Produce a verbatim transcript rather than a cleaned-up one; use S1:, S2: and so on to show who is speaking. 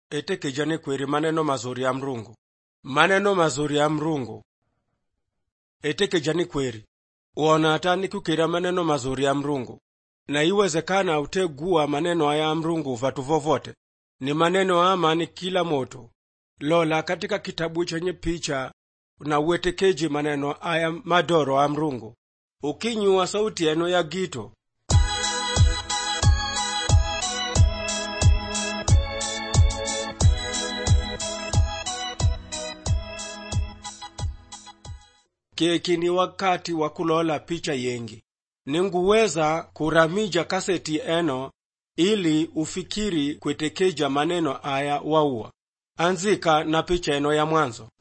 S1: ete kijani kweri maneno mazuri ya Mrungu. Maneno mazuri ya Mrungu ete kijani kweri uona atani kukira maneno mazuri ya Mrungu, na iwezekana utegua maneno ya Mrungu vatu vovote. Ni maneno amani kila moto. Lola katika kitabu chenye picha na uwetekeji maneno aya madoro ya Mrungu. Ukinyua sauti eno ya gito, keki ni wakati wa kulola picha yengi. Ninguweza kuramija kaseti eno ili ufikiri kwetekeja maneno aya waua. Anzika na picha eno ya mwanzo.